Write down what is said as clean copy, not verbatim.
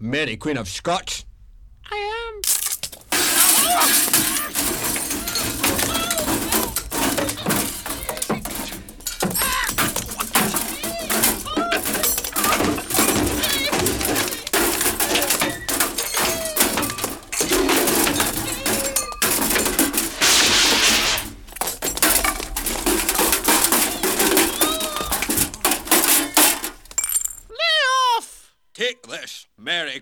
Mary, Queen of Scots? I am. Take this, Mary,